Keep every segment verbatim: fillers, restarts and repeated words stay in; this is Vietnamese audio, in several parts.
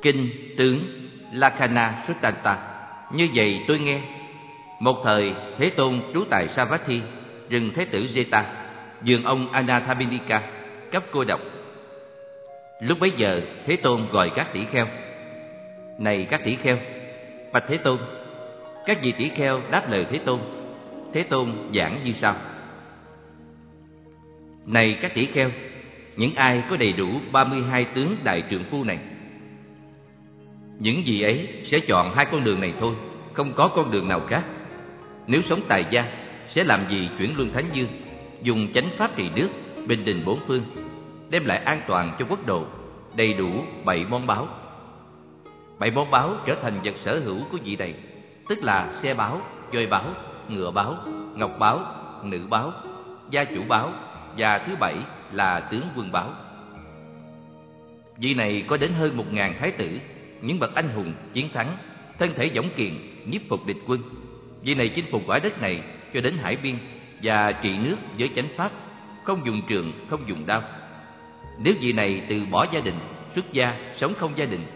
Kinh tướng Lakkhana Suttanta. Như vậy tôi nghe, một thời Thế Tôn trú tại Savatthi, rừng Thế tử Jeta, vườn ông Anathapindika, cấp cô độc. Lúc bấy giờ Thế Tôn gọi các tỷ kheo: Này các tỷ kheo, bạch Thế Tôn. Các vị tỷ kheo đáp lời Thế Tôn. Thế Tôn giảng như sau: Này các tỷ kheo, những ai có đầy đủ ba mươi hai tướng đại trượng phu này, những vị ấy sẽ chọn hai con đường này thôi, không có con đường nào khác. Nếu sống tài gia, sẽ làm gì chuyển luân thánh dương, dùng chánh pháp trị nước, bình định bốn phương, đem lại an toàn cho quốc độ, đầy đủ bảy món báu. Bảy món báu trở thành vật sở hữu của vị này, tức là xe báu, voi báu, ngựa báu, ngọc báu, nữ báu, gia chủ báu, và thứ bảy là tướng quân báu. Vị này có đến hơn một ngàn thái tử, những bậc anh hùng chiến thắng, thân thể dũng kiện, nhiếp phục địch quân. Vị này chinh phục quả đất này cho đến hải biên, và trị nước với chánh pháp, không dùng trường, không dùng đao. Nếu vị này từ bỏ gia đình, xuất gia, sống không gia đình,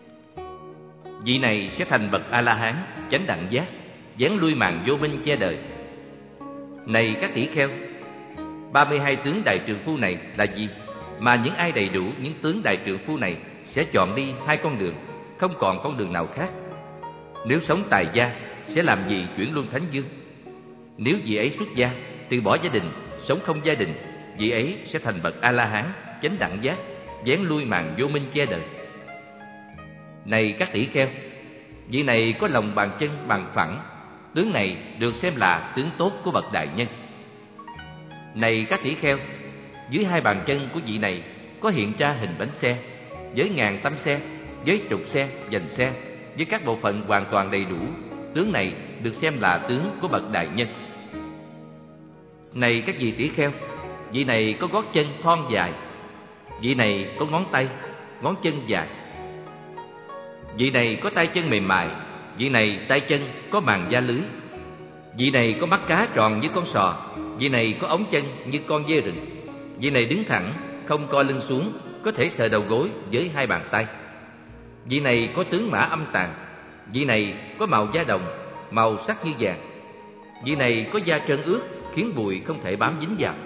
vị này sẽ thành bậc A-la-hán, chánh đẳng giác, vén lui màn vô minh che đời. Này các tỷ kheo, ba mươi hai tướng đại trượng phu này là gì mà những ai đầy đủ những tướng đại trượng phu này sẽ chọn đi hai con đường, không còn con đường nào khác. Nếu sống tài gia, sẽ làm gì chuyển luân thánh dương? Nếu vị ấy xuất gia, từ bỏ gia đình, sống không gia đình, vị ấy sẽ thành bậc A-la-hán, chánh đẳng giác, vén lui màn vô minh che đời. Này các tỷ kheo, vị này có lòng bàn chân bằng phẳng, tướng này được xem là tướng tốt của bậc đại nhân. Này các tỷ kheo, dưới hai bàn chân của vị này có hiện ra hình bánh xe, với ngàn tấm xe, với trục xe, dành xe, với các bộ phận hoàn toàn đầy đủ. Tướng này được xem là tướng của bậc đại nhân. Này các vị tỷ kheo, vị này có gót chân thon dài, vị này có ngón tay, ngón chân dài. Vị này có tay chân mềm mại, vị này tay chân có màng da lưới. Vị này có mắt cá tròn như con sò, vị này có ống chân như con dê rừng. Vị này đứng thẳng, không co lưng xuống, có thể sờ đầu gối với hai bàn tay. Vị này có tướng mã âm tàn, vị này có màu da đồng, màu sắc như vàng. Vị này có da trơn ướt, khiến bụi không thể bám dính vào.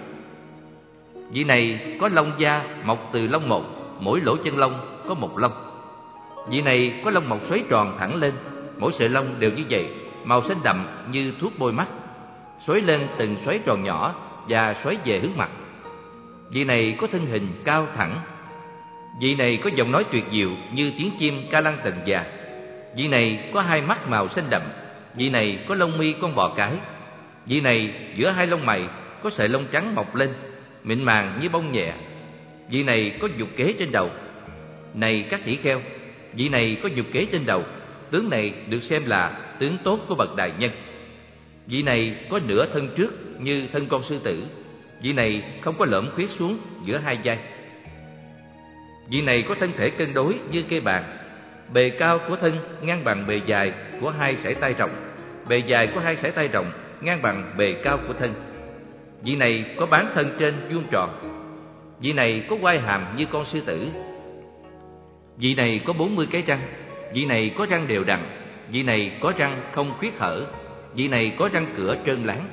Vị này có lông da mọc từ lông một, mỗi lỗ chân lông có một lông. Vị này có lông mọc xoáy tròn thẳng lên, mỗi sợi lông đều như vậy, màu xanh đậm như thuốc bôi mắt, xoáy lên từng xoáy tròn nhỏ và xoáy về hướng mặt. Vị này có thân hình cao thẳng. Vị này có giọng nói tuyệt diệu như tiếng chim ca lăng tần già. Vị này có hai mắt màu xanh đậm. Vị này có lông mi con bò cái. Vị này giữa hai lông mày có sợi lông trắng mọc lên, mịn màng như bông nhẹ. Vị này có nhục kế trên đầu. Này các tỷ kheo, vị này có nhục kế trên đầu, tướng này được xem là tướng tốt của bậc đại nhân. Vị này có nửa thân trước như thân con sư tử. Vị này không có lõm khuyết xuống giữa hai vai. Vị này có thân thể cân đối như cây bàn. Bề cao của thân ngang bằng bề dài của hai sải tay rộng. Bề dài của hai sải tay rộng ngang bằng bề cao của thân. Vị này có bán thân trên vuông tròn. Vị này có quai hàm như con sư tử. Vị này có bốn mươi cái răng. Vị này có răng đều đặn. Vị này có răng không khuyết hở. Vị này có răng cửa trơn láng.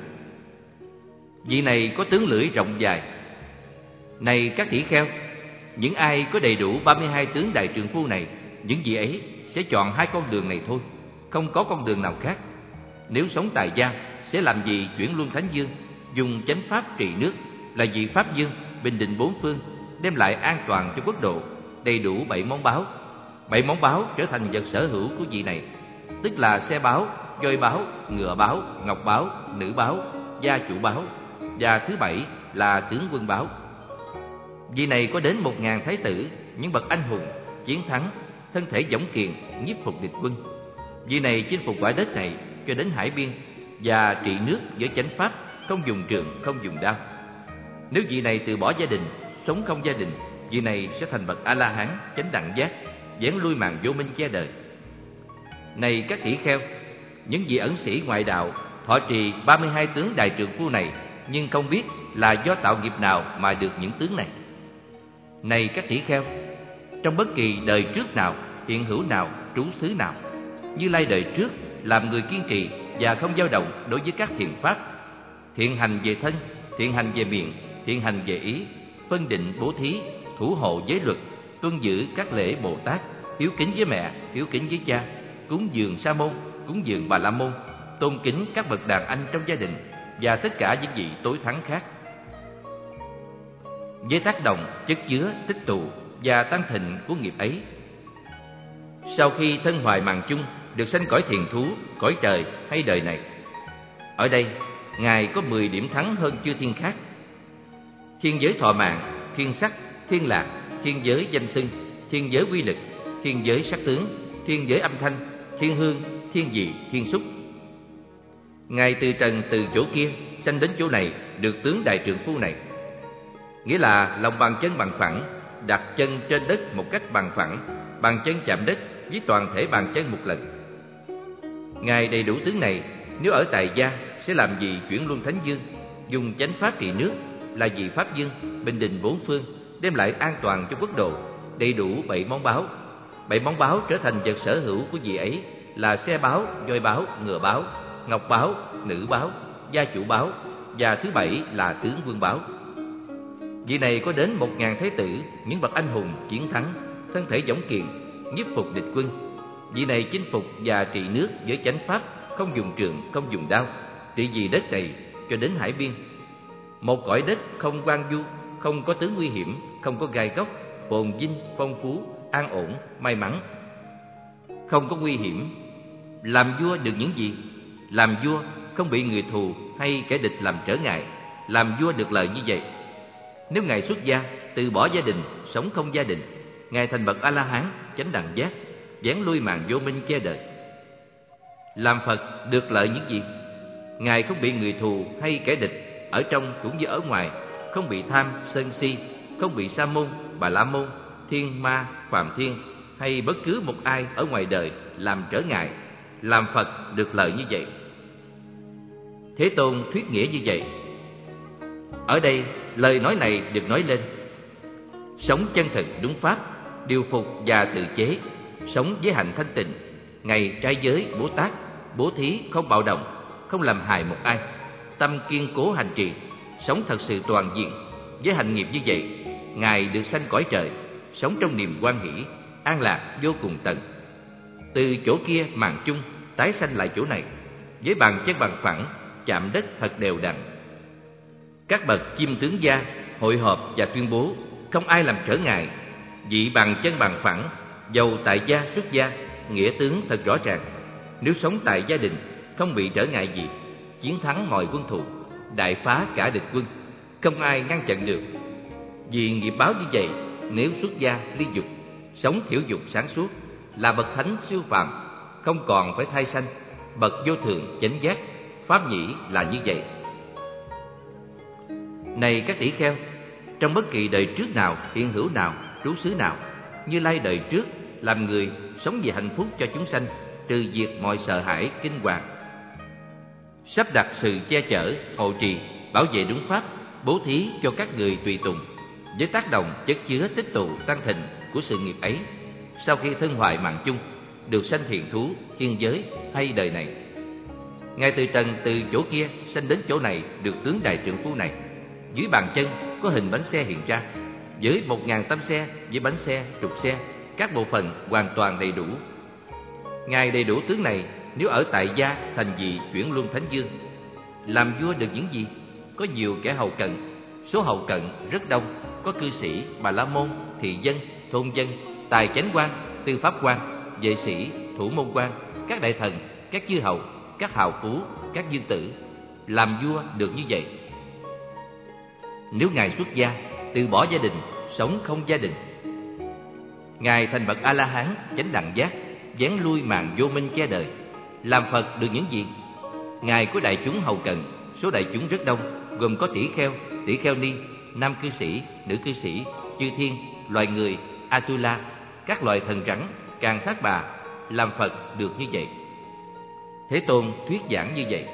Vị này có tướng lưỡi rộng dài. Này các tỷ kheo, những ai có đầy đủ ba mươi hai tướng đại trượng phu này, những vị ấy sẽ chọn hai con đường này thôi, không có con đường nào khác. Nếu sống tài gia, sẽ làm gì chuyển luân thánh dương, dùng chánh pháp trị nước, là vị pháp dương, bình định bốn phương, đem lại an toàn cho quốc độ, đầy đủ bảy món báu. Bảy món báu trở thành vật sở hữu của vị này, tức là xe báu, voi báu, ngựa báu, ngọc báu, nữ báu, gia chủ báu, và thứ bảy là tướng quân báu. Vị này có đến một ngàn thái tử, những bậc anh hùng chiến thắng, thân thể dũng kiện, nhiếp phục địch quân. Vị này chinh phục quả đất này cho đến hải biên, và trị nước với chánh pháp, không dùng trường, không dùng đao. Nếu vị này từ bỏ gia đình, sống không gia đình, vị này sẽ thành bậc A-la-hán, chánh đẳng giác, vén lui màn vô minh che đời. Này các tỷ kheo, những vị ẩn sĩ ngoại đạo thọ trì ba mươi hai tướng đại trượng phu này, nhưng không biết là do tạo nghiệp nào mà được những tướng này. Này các tỷ kheo, trong bất kỳ đời trước nào, hiện hữu nào, trú xứ nào. Như Lai đời trước làm người kiên trì và không dao động đối với các thiện pháp, thiện hành về thân, thiện hành về miệng, thiện hành về ý, phân định bố thí, thủ hộ giới luật, tuân giữ các lễ Bồ Tát, hiếu kính với mẹ, hiếu kính với cha, cúng dường Sa môn, cúng dường Bà La môn, tôn kính các bậc đàn anh trong gia đình và tất cả những vị tối thắng khác. Với tác động, chất chứa, tích tụ và tăng thịnh của nghiệp ấy, sau khi thân hoại mạng chung được sanh cõi thiền thú, cõi trời hay đời này. Ở đây, Ngài có mười điểm thắng hơn chư thiên khác: thiên giới thọ mạng, thiên sắc, thiên lạc, thiên giới danh xưng, thiên giới quy lực, thiên giới sắc tướng, thiên giới âm thanh, thiên hương, thiên vị, thiên xúc. Ngài từ trần từ chỗ kia sanh đến chỗ này được tướng đại trượng phu này, nghĩa là lòng bàn chân bằng phẳng, đặt chân trên đất một cách bằng phẳng, bàn chân chạm đất với toàn thể bàn chân một lần. Ngài đầy đủ tướng này, nếu ở tại gia sẽ làm gì chuyển luân thánh dương, dùng chánh pháp trị nước, là vị pháp dương, bình định bốn phương, đem lại an toàn cho quốc độ, đầy đủ bảy món báo. Bảy món báo trở thành vật sở hữu của vị ấy là xe báo, voi báo, ngựa báo, ngọc báo, nữ báo, gia chủ báo, và thứ bảy là tướng vương báo. Vị này có đến một ngàn thái tử, những bậc anh hùng chiến thắng, thân thể dũng kiện, nhiếp phục địch quân. Vị này chinh phục và trị nước với chánh pháp, không dùng trường, không dùng đao, trị vì đất này cho đến hải biên. Một cõi đất không hoang vu, không có tướng nguy hiểm, không có gai góc, phồn vinh, phong phú, an ổn, may mắn, không có nguy hiểm. Làm vua được những gì? Làm vua không bị người thù hay kẻ địch làm trở ngại. Làm vua được lợi như vậy. Nếu Ngài xuất gia, từ bỏ gia đình, sống không gia đình, Ngài thành bậc A-la-hán, chánh đẳng giác, vén lui màn vô minh che đời. Làm Phật được lợi những gì? Ngài không bị người thù hay kẻ địch, ở trong cũng như ở ngoài, không bị tham, sân si, không bị Sa môn, Bà La môn, thiên ma, phàm thiên hay bất cứ một ai ở ngoài đời làm trở ngại. Làm Phật được lợi như vậy. Thế Tôn thuyết nghĩa như vậy. Ở đây lời nói này được nói lên: sống chân thực đúng pháp, điều phục và tự chế, sống với hạnh thanh tịnh, ngày trai giới Bố Tát, bố thí không bạo động, không làm hại một ai, tâm kiên cố hành trì, sống thật sự toàn diện. Với hạnh nghiệp như vậy, Ngài được sanh cõi trời, sống trong niềm hoan hỷ, an lạc vô cùng tận. Từ chỗ kia màn chung tái sanh lại chỗ này, với bàn chân bằng phẳng, chạm đất thật đều đặn. Các bậc chim tướng gia hội họp và tuyên bố, không ai làm trở ngại. Vị bàn chân bằng phẳng, dầu tại gia xuất gia, nghĩa tướng thật rõ ràng. Nếu sống tại gia đình, không bị trở ngại gì, chiến thắng mọi quân thù, đại phá cả địch quân, không ai ngăn chặn được. Vì nghiệp báo như vậy, nếu xuất gia ly dục, sống thiểu dục sáng suốt, là bậc thánh siêu phàm, không còn phải thai sanh, bậc vô thượng chánh giác. Pháp nhĩ là như vậy. Này các tỷ kheo, trong bất kỳ đời trước nào, hiện hữu nào, trú xứ nào, Như Lai đời trước làm người, sống vì hạnh phúc cho chúng sanh, trừ diệt mọi sợ hãi kinh hoàng, sắp đặt sự che chở, hộ trì, bảo vệ đúng pháp, bố thí cho các người tùy tùng. Với tác động chất chứa tích tụ tăng thịnh của sự nghiệp ấy, sau khi thân hoại mạng chung, được sanh thiền thú, thiên giới hay đời này. Ngài từ trần từ chỗ kia sanh đến chỗ này được tướng đại trượng phu này. Dưới bàn chân có hình bánh xe hiện ra, với một ngàn tâm xe, với bánh xe, trục xe, các bộ phận hoàn toàn đầy đủ. Ngài đầy đủ tướng này, nếu ở tại gia thành vị chuyển luân thánh dương. Làm vua được những gì? Có nhiều kẻ hầu cận, số hầu cận rất đông, có cư sĩ, Bà La môn, thị dân, thôn dân, tài chánh quan, tư pháp quan, vệ sĩ, thủ môn quan, các đại thần, các chư hầu, các hào phú, các dương tử. Làm vua được như vậy. Nếu Ngài xuất gia, từ bỏ gia đình, sống không gia đình, Ngài thành bậc A-la-hán, chánh đẳng giác, vén lui màn vô minh che đời. Làm Phật được những gì? Ngài có đại chúng hầu cận, số đại chúng rất đông, gồm có tỷ kheo, tỷ kheo ni, nam cư sĩ, nữ cư sĩ, chư thiên, loài người, Atula, các loài thần rắn, càng thác bà. Làm Phật được như vậy. Thế Tôn thuyết giảng như vậy.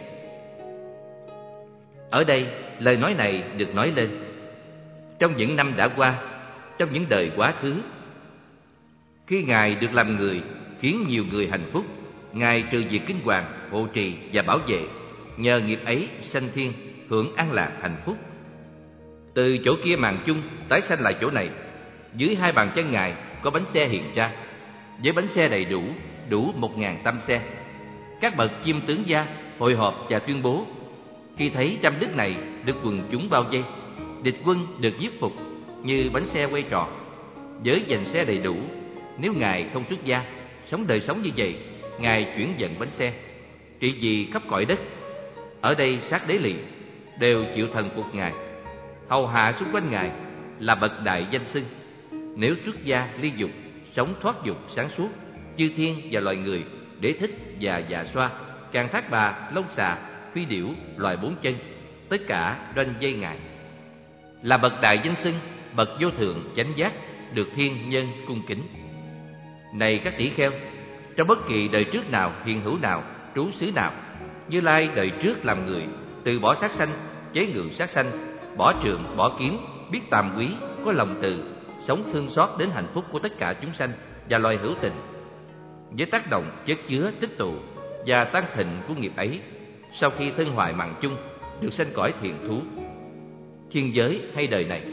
Ở đây lời nói này được nói lên trong những năm đã qua, trong những đời quá khứ. Khi Ngài được làm người, khiến nhiều người hạnh phúc, Ngài trừ diệt kinh hoàng, hộ trì và bảo vệ. Nhờ nghiệp ấy sanh thiên, hưởng an lạc hạnh phúc. Từ chỗ kia màn chung tái sanh lại chỗ này. Dưới hai bàn chân Ngài có bánh xe hiện ra, với bánh xe đầy đủ, đủ một ngàn tâm xe. Các bậc chiêm tướng gia hội họp và tuyên bố: khi thấy trăm đức này được quần chúng bao vây, địch quân được giết phục như bánh xe quay tròn. Với dành xe đầy đủ, nếu Ngài không xuất gia, sống đời sống như vậy, Ngài chuyển dần bánh xe, trị vì khắp cõi đất. Ở đây sát đế lì đều chịu thần phục Ngài, hầu hạ xung quanh Ngài, là bậc đại danh xưng. Nếu xuất gia ly dục, sống thoát dục sáng suốt, chư thiên và loài người, đế thích và dạ xoa, càng thác bà, lông xà, phi điểu, loài bốn chân, tất cả đoanh dây Ngài, là bậc đại danh xưng, bậc vô thượng chánh giác, được thiên nhân cung kính. Này các tỷ kheo, trong bất kỳ đời trước nào, hiện hữu nào, trú xứ nào, Như Lai đời trước làm người, từ bỏ sát sanh, chế ngự sát sanh, bỏ trường, bỏ kiếm, biết tàm quý, có lòng từ, sống thương xót đến hạnh phúc của tất cả chúng sanh và loài hữu tình. Với tác động chất chứa tích tụ và tăng thịnh của nghiệp ấy, sau khi thân hoại mạng chung, được sanh cõi thiền thú, thiên giới hay đời này.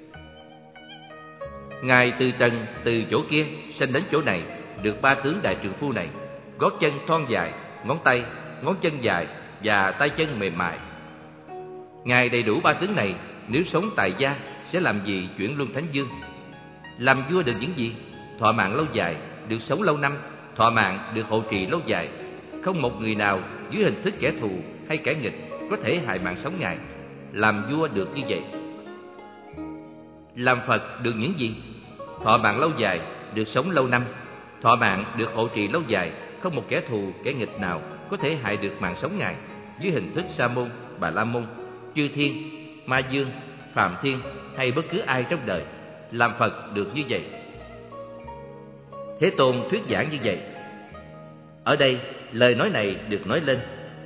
Ngài từ trần, từ chỗ kia sanh đến chỗ này, được ba tướng đại trượng phu này: gót chân thon dài, ngón tay, ngón chân dài và tay chân mềm mại. Ngài đầy đủ ba tướng này, nếu sống tại gia sẽ làm gì chuyển luân thánh dương? Làm vua được những gì? Thọ mạng lâu dài, được sống lâu năm, thọ mạng được hộ trì lâu dài. Không một người nào dưới hình thức kẻ thù hay kẻ nghịch có thể hại mạng sống Ngài. Làm vua được như vậy. Làm Phật được những gì? Thọ mạng lâu dài, được sống lâu năm, thọ mạng được hộ trì lâu dài. Không một kẻ thù, kẻ nghịch nào có thể hại được mạng sống Ngài dưới hình thức Sa môn, Bà La môn, chư thiên, ma dương, phạm thiên hay bất cứ ai trong đời. Làm Phật được như vậy. Thế Tôn thuyết giảng như vậy. Ở đây lời nói này được nói lên.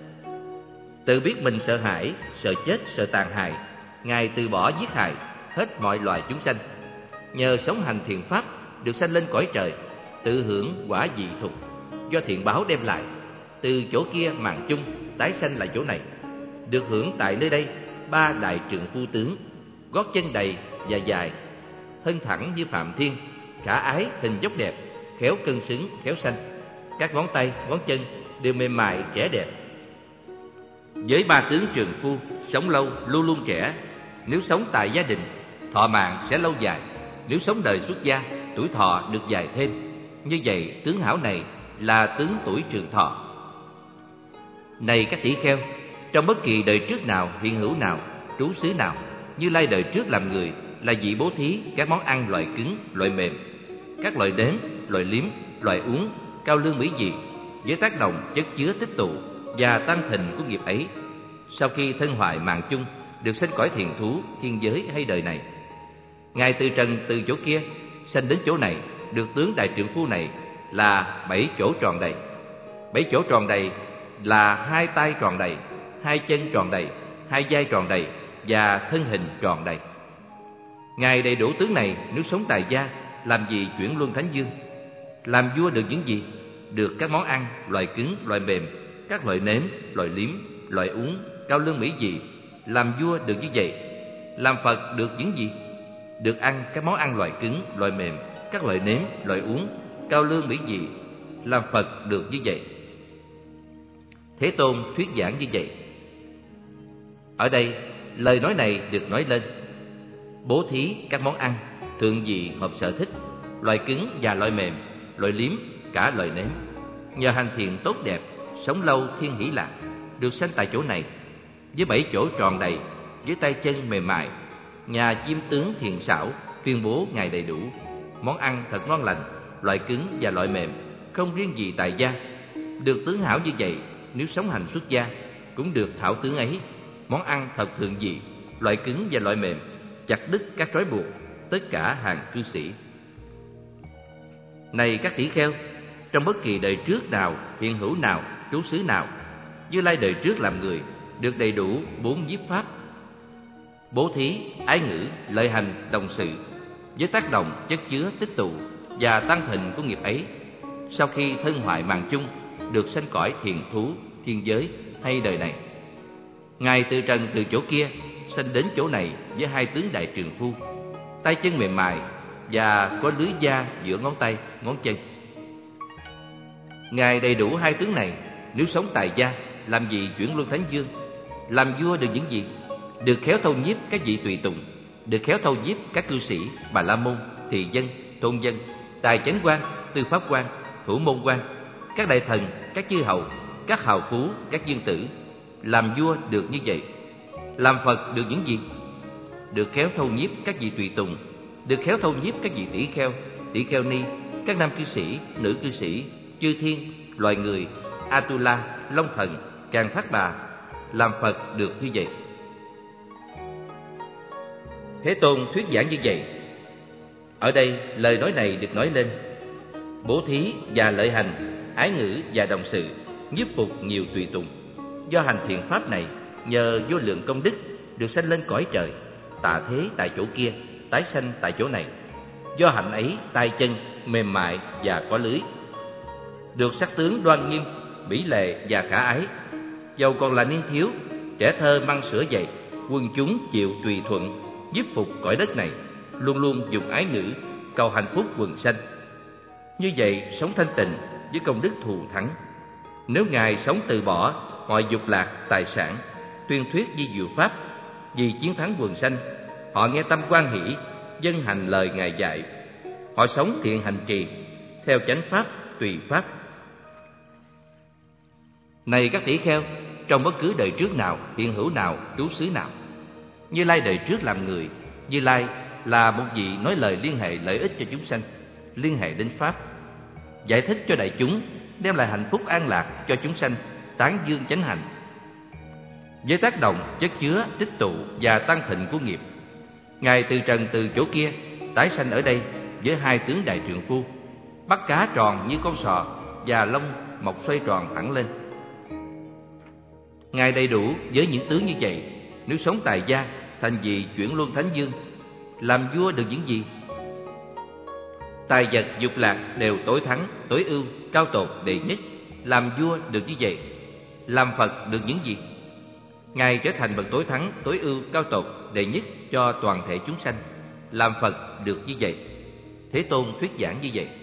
Tự biết mình sợ hãi, sợ chết, sợ tàn hại, Ngài từ bỏ giết hại hết mọi loài chúng sanh. Nhờ sống hành thiện pháp, được sanh lên cõi trời, tự hưởng quả vị thục do thiện báo đem lại. Từ chỗ kia màn chung tái sanh lại chỗ này, được hưởng tại nơi đây ba đại trượng phu tướng: gót chân đầy và dài, thân thẳng như Phạm Thiên, khả ái hình dốc đẹp, khéo cân xứng, khéo sanh. Các ngón tay, ngón chân đều mềm mại, trẻ đẹp. Với ba tướng trượng phu, sống lâu, luôn luôn trẻ. Nếu sống tại gia đình, thọ mạng sẽ lâu dài. Nếu sống đời xuất gia, tuổi thọ được dài thêm. Như vậy, tướng hảo này là tướng tuổi trường thọ. Này các tỷ kheo, trong bất kỳ đời trước nào, hiện hữu nào, trú xứ nào, Như Lai đời trước làm người, là vị bố thí các món ăn loại cứng, loại mềm, các loại nếm, loại liếm, loại uống, cao lương mỹ vị, với tác động chất chứa tích tụ và tăng thịnh của nghiệp ấy. Sau khi thân hoại mạng chung, được sanh cõi thiền thú, thiên giới hay đời này. Ngài từ trần, từ chỗ kia sanh đến chỗ này, được tướng đại trượng phu này, là bảy chỗ tròn đầy. Bảy chỗ tròn đầy là hai tay tròn đầy, hai chân tròn đầy, hai vai tròn đầy và thân hình tròn đầy. Ngài đầy đủ tướng này, nếu sống tại gia, làm gì chuyển luân thánh dương? Làm vua được những gì? Được các món ăn loại cứng, loại mềm, các loại nếm, loại liếm, loại uống, cao lương mỹ vị. Làm vua được như vậy. Làm Phật được những gì? Được ăn các món ăn loại cứng, loại mềm, các loại nếm, loại uống, cao lương mỹ vị. Làm Phật được như vậy. Thế Tôn thuyết giảng như vậy. Ở đây lời nói này được nói lên. Bố thí các món ăn thượng vị hợp sở thích, loại cứng và loại mềm, loại liếm, cả loại nếm. Nhờ hành thiện tốt đẹp, sống lâu thiên hỷ lạc, được sanh tại chỗ này, với bảy chỗ tròn đầy, với tay chân mềm mại. Nhà chiêm tướng thiện xảo tuyên bố Ngài đầy đủ món ăn thật ngon lành, loại cứng và loại mềm, không riêng gì tại gia. Được tướng hảo như vậy, nếu sống hành xuất gia, cũng được thảo tướng ấy. Món ăn thật thượng vị, loại cứng và loại mềm, chặt đứt các trói buộc tất cả hàng cư sĩ. Này các tỷ kheo, trong bất kỳ đời trước nào, hiện hữu nào, trú xứ nào, Như Lai đời trước làm người, được đầy đủ bốn nhiếp pháp: bố thí, ái ngữ, lợi hành, đồng sự, với tác động chất chứa tích tụ và tăng thịnh của nghiệp ấy. Sau khi thân hoại mạng chung, được sanh cõi thiền thú, thiên giới hay đời này. Ngài từ trần từ chỗ kia sanh đến chỗ này với hai tướng đại trường phu, tay chân mềm mại và có lưới da giữa ngón tay, ngón chân. Ngài đầy đủ hai tướng này, nếu sống tại gia, làm gì chuyển luân thánh dương, làm vua được những gì? Được khéo thâu nhiếp các vị tùy tùng, được khéo thâu nhiếp các cư sĩ, bà la môn, thị dân, tôn dân, tài chánh quan, tư pháp quan, thủ môn quan, các đại thần, các chư hầu, các hào phú, các dương tử. Làm vua được như vậy. Làm Phật được những gì? Được khéo thâu nhiếp các vị tùy tùng, được khéo thâu nhiếp các vị tỷ kheo, tỷ kheo ni, các nam cư sĩ, nữ cư sĩ, chư thiên, loài người, Atula, Long thần, Càn Thác Bà. Làm Phật được như vậy. Thế Tôn thuyết giảng như vậy. Ở đây lời nói này được nói lên. Bố thí và lợi hành, ái ngữ và đồng sự, nhiếp phục nhiều tùy tùng. Do hành thiện pháp này, nhờ vô lượng công đức, được sanh lên cõi trời, tạ thế tại chỗ kia, tái sanh tại chỗ này. Do hạnh ấy, tay chân mềm mại và có lưới, được sắc tướng đoan nghiêm, mỹ lệ và khả ái. Dầu còn là niên thiếu, trẻ thơ măng sữa dậy, quân chúng chịu tùy thuận, nhiếp phục cõi đất này, luôn luôn dùng ái ngữ cầu hạnh phúc quần sanh. Như vậy sống thanh tịnh với công đức thù thắng. Nếu Ngài sống từ bỏ mọi dục lạc tài sản, tuyên thuyết di diệu pháp, vì chiến thắng quần sanh, họ nghe tâm hoan hỷ, dân hành lời Ngài dạy. Họ sống thiện hành trì, theo chánh pháp, tùy pháp. Này các tỷ kheo, trong bất cứ đời trước nào, hiện hữu nào, trú xứ nào, Như Lai đời trước làm người, Như Lai là một vị nói lời liên hệ lợi ích cho chúng sanh, liên hệ đến pháp, giải thích cho đại chúng, đem lại hạnh phúc an lạc cho chúng sanh, tán dương chánh hạnh. Với tác động chất chứa, tích tụ và tăng thịnh của nghiệp, Ngài từ trần từ chỗ kia tái sanh ở đây với hai tướng đại trượng phu, bắt cá tròn như con sò và lông mọc xoay tròn thẳng lên. Ngài đầy đủ với những tướng như vậy, nếu sống tại gia, thành vị chuyển luân thánh dương, làm vua được những gì? Tài vật dục lạc đều tối thắng, tối ưu, cao tột, đệ nhất. Làm vua được như vậy. Làm Phật được những gì? Ngài trở thành bậc tối thắng, tối ưu, cao tột, đệ nhất cho toàn thể chúng sanh. Làm Phật được như vậy. Thế Tôn thuyết giảng như vậy.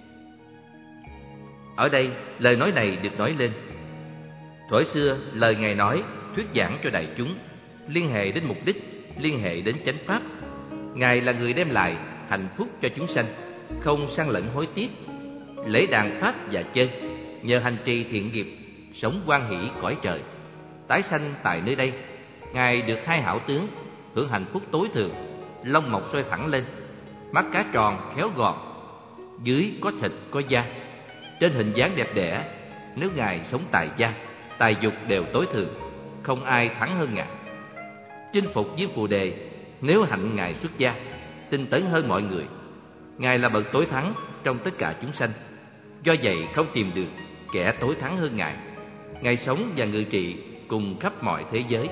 Ở đây lời nói này được nói lên. Thuở xưa lời Ngài nói thuyết giảng cho đại chúng, liên hệ đến mục đích, liên hệ đến chánh pháp. Ngài là người đem lại hạnh phúc cho chúng sanh, không sang lẫn hối tiếc. Lễ đàn pháp và chơi, nhờ hành trì thiện nghiệp, sống hoan hỷ cõi trời, tái sanh tại nơi đây. Ngài được hai hảo tướng, hưởng hạnh phúc tối thượng, lông mọc xoay thẳng lên, mắt cá tròn khéo gọn, dưới có thịt có da, trên hình dáng đẹp đẽ. Nếu Ngài sống tại gia, tài dục đều tối thượng, không ai thắng hơn Ngài. Chinh phục với Phù Đề, nếu hạnh Ngài xuất gia, tinh tấn hơn mọi người. Ngài là bậc tối thắng trong tất cả chúng sanh, do vậy không tìm được kẻ tối thắng hơn Ngài. Ngài sống và ngự trị cùng khắp mọi thế giới.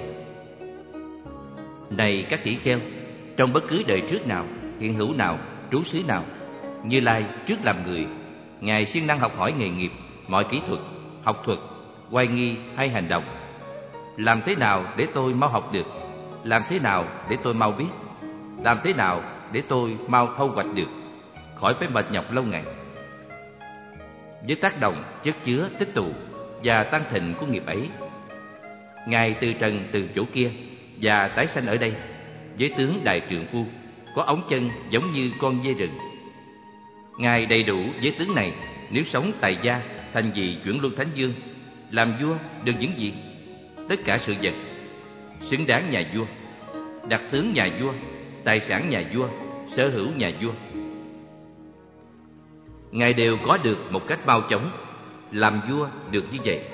Này các tỷ kheo, trong bất cứ đời trước nào, hiện hữu nào, trú xứ nào, Như Lai trước làm người, Ngài siêng năng học hỏi nghề nghiệp, mọi kỹ thuật, học thuật, oai nghi hay hành động. Làm thế nào để tôi mau học được? Làm thế nào để tôi mau biết? Làm thế nào để tôi mau thâu hoạch được, khỏi phải mệt nhọc lâu ngày? Với tác động, chất chứa, tích tụ và tăng thịnh của nghiệp ấy, Ngài từ trần từ chỗ kia và tái sanh ở đây với tướng đại trượng phu, có ống chân giống như con dê rừng. Ngài đầy đủ với tướng này, nếu sống tại gia, thành vị chuyển luân thánh dương, làm vua được những gì? Tất cả sự vật xứng đáng nhà vua, đặc tướng nhà vua, tài sản nhà vua, sở hữu nhà vua. Ngài đều có được một cách mau chóng. Làm vua được như vậy.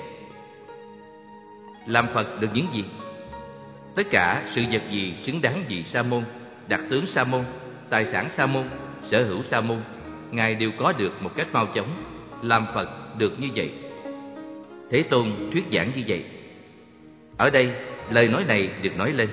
Làm Phật được những gì? Tất cả sự vật gì xứng đáng vị Sa môn, đặc tướng Sa môn, tài sản Sa môn, sở hữu Sa môn, Ngài đều có được một cách mau chóng. Làm Phật được như vậy. Thế Tôn thuyết giảng như vậy. Ở đây lời nói này được nói lên.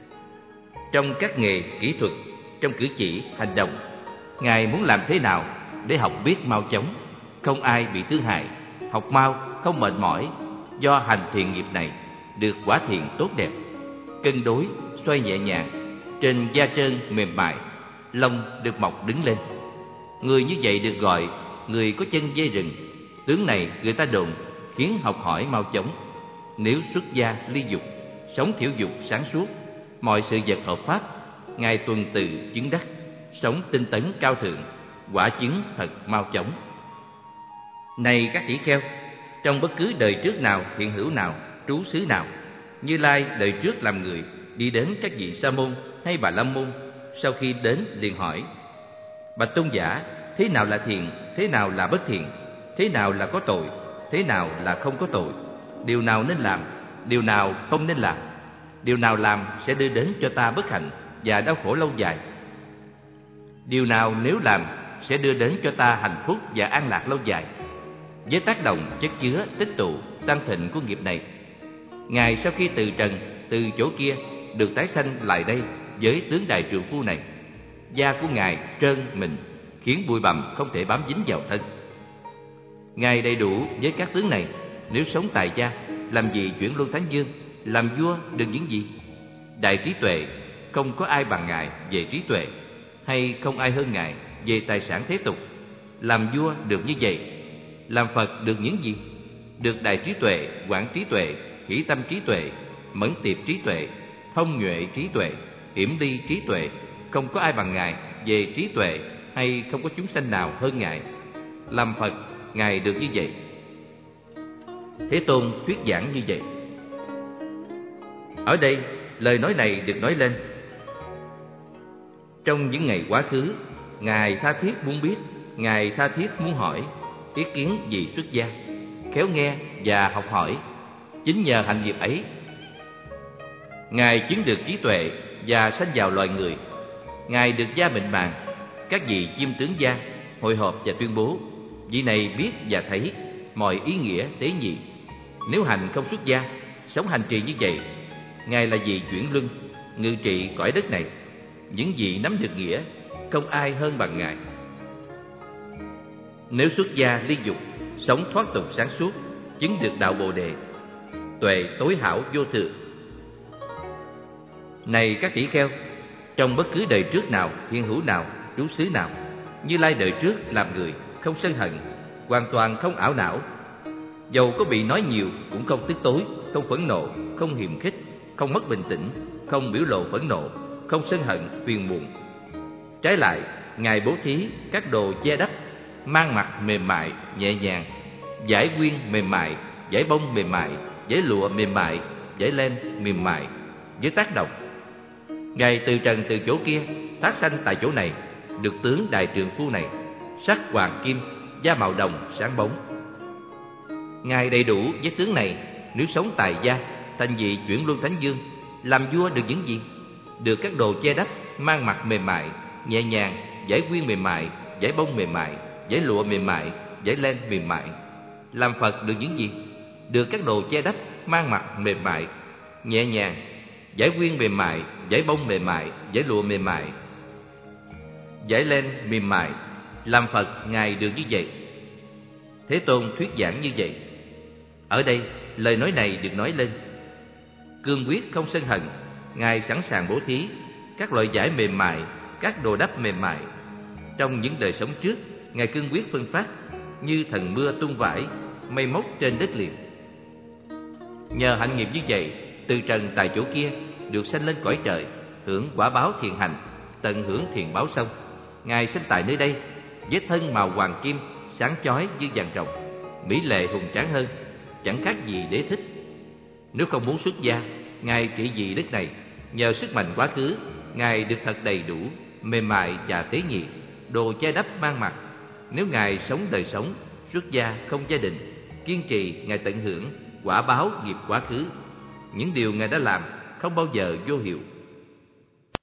Trong các nghề kỹ thuật, trong cử chỉ, hành động, Ngài muốn làm thế nào để học biết mau chóng, không ai bị thương hại, học mau, không mệt mỏi. Do hành thiện nghiệp này được quả thiện tốt đẹp, cân đối, xoay nhẹ nhàng, trên da trơn mềm mại, lông được mọc đứng lên. Người như vậy được gọi người có chân dây rừng. Tướng này người ta đồn khiến học hỏi mau chóng. Nếu xuất gia ly dục, sống thiểu dục sáng suốt, mọi sự vật hợp pháp, ngài tuần tự chứng đắc, sống tinh tấn cao thượng, quả chứng thật mau chóng. Này các tỷ kheo, trong bất cứ đời trước nào, hiện hữu nào, trú xứ nào, Như Lai đời trước làm người, đi đến các vị sa môn hay bà la môn, sau khi đến liền hỏi: Bạch tôn giả, thế nào là thiện, thế nào là bất thiện, thế nào là có tội, thế nào là không có tội, điều nào nên làm, điều nào không nên làm, điều nào làm sẽ đưa đến cho ta bất hạnh và đau khổ lâu dài, điều nào nếu làm sẽ đưa đến cho ta hạnh phúc và an lạc lâu dài. Với tác động chất chứa tích tụ tăng thịnh của nghiệp này, ngài sau khi từ trần, từ chỗ kia được tái sanh lại đây với tướng đại trượng phu này. Da của ngài trơn mịn, khiến bụi bặm không thể bám dính vào thân. Ngài đầy đủ với các tướng này, nếu sống tại gia, làm gì chuyển luân thánh dương, làm vua được những gì? Đại trí tuệ, không có ai bằng ngài về trí tuệ, hay không ai hơn ngài về tài sản thế tục. Làm vua được như vậy. Làm Phật được những gì? Được đại trí tuệ, quảng trí tuệ, hỷ tâm trí tuệ, mẫn tiệp trí tuệ, thông nhuệ trí tuệ, hiểm ly trí tuệ. Không có ai bằng ngài về trí tuệ, hay không có chúng sanh nào hơn ngài. Làm Phật, ngài được như vậy. Thế Tôn thuyết giảng như vậy. Ở đây, lời nói này được nói lên trong những ngày quá khứ. Ngài tha thiết muốn biết, ngài tha thiết muốn hỏi ý kiến vì xuất gia, khéo nghe và học hỏi. Chính nhờ hành nghiệp ấy, ngài chứng được trí tuệ và sanh vào loài người. Ngài được gia mịn màng, các vị chiêm tướng gia hội họp và tuyên bố: vị này biết và thấy mọi ý nghĩa tế nhị. Nếu hành không xuất gia, sống hành trì như vậy, ngài là vị chuyển luân, ngự trị cõi đất này. Những vị nắm được nghĩa, không ai hơn bằng ngài. Nếu xuất gia ly dục, sống thoát tục sáng suốt, chứng được đạo Bồ Đề, tuệ tối hảo vô thượng. Này các tỷ kheo, trong bất cứ đời trước nào, hiện hữu nào, trú xứ nào, Như Lai đời trước làm người, không sân hận, hoàn toàn không ảo não. Dầu có bị nói nhiều cũng không tức tối, không phẫn nộ, không hiềm khích, không mất bình tĩnh, không biểu lộ phẫn nộ, không sân hận, phiền muộn. Trái lại, ngài bố thí các đồ che đắp, mang mặc mềm mại, nhẹ nhàng, dải quyên mềm mại, dải bông mềm mại, dải lụa mềm mại, dải len mềm mại. Với tác động, ngài từ trần từ chỗ kia tác sanh tại chỗ này, được tướng đại trượng phu này, sắc hoàng kim, da màu đồng sáng bóng. Ngài đầy đủ với tướng này, nếu sống tại gia, thành vị chuyển luân thánh dương, làm vua được những gì? Được các đồ che đắp, mang mặc mềm mại, nhẹ nhàng, dải quyên mềm mại, dải bông mềm mại, dải lụa mềm mại, dải len mềm mại. Làm Phật được những gì? Được các đồ che đắp, mang mặc mềm mại, nhẹ nhàng, dải quyên mềm mại, dải bông mềm mại, dải lụa mềm mại, dải len mềm mại. Làm Phật, ngài được như vậy. Thế Tôn thuyết giảng như vậy. Ở đây, lời nói này được nói lên. Cương quyết không sân hận, ngài sẵn sàng bố thí các loại vải mềm mại, các đồ đắp mềm mại. Trong những đời sống trước, ngài cương quyết phân phát, như thần mưa tung vải, mây móc trên đất liền. Nhờ hạnh nghiệp như vậy, từ trần tại chỗ kia được sanh lên cõi trời, hưởng quả báo thiện hành, tận hưởng thiện báo xong. Ngài sinh tại nơi đây với thân màu hoàng kim, sáng chói như vàng ròng, mỹ lệ hùng tráng hơn, chẳng khác gì Đế Thích. Nếu không muốn xuất gia, ngài trị vì đất này. Nhờ sức mạnh quá khứ, ngài được thật đầy đủ, mềm mại và tế nhị, đồ che đắp mang mặc. Nếu ngài sống đời sống xuất gia không gia đình, kiên trì, ngài tận hưởng quả báo nghiệp quá khứ. Những điều ngài đã làm không bao giờ vô hiệu.